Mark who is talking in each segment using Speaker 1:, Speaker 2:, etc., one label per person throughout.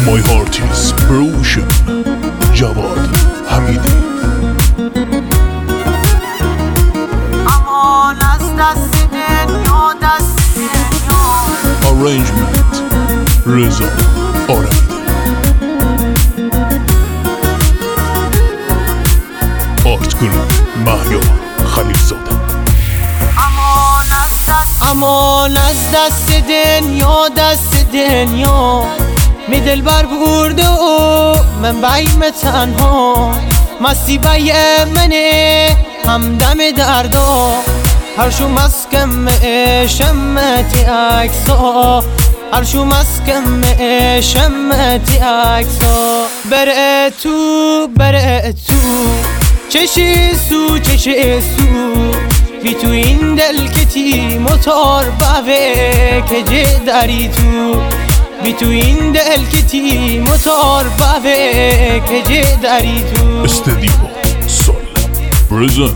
Speaker 1: My heart is broken. جواد حمیدی.
Speaker 2: امان از دست دنیا دست دنیا.
Speaker 1: Arrangement رضا آرمیدی. آرت گروپ مهیار خلیلزاده.
Speaker 2: امان از دست دنیا دست دنیا. می دل بر برده و من بایم تنها. مستی بای منه همدم دردا. هرشو مسکم شمتی اکسا. هرشو مسکم شمتی اکسا. بره تو چشی سو چشی سو. بی تو این دل کتی موتور باوه که جه داری تو. بی تو این دل کتی موتور باوه که جه داری تو.
Speaker 1: استدیو سال پرزنت.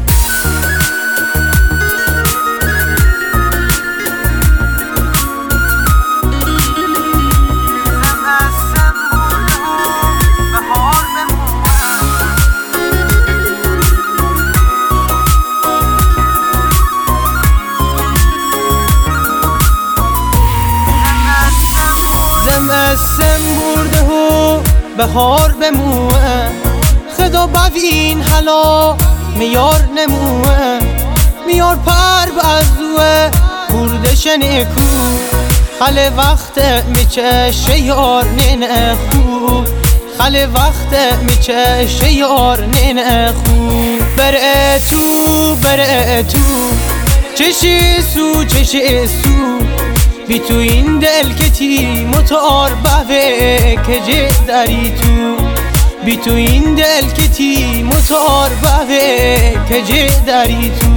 Speaker 2: زمستم برده و بهار بموه. خدا ببین حالا میار نموه. میار پر بازوه برده شنکو. خاله وقت میچشه یار نینه خوب. خاله وقت میچشه یار نینه خوب. بره تو چشی سو چشی سو. بی تو این دل کتی موتور باوه که جه داری تو. بی تو این دل کتی موتور باوه که جه داری تو.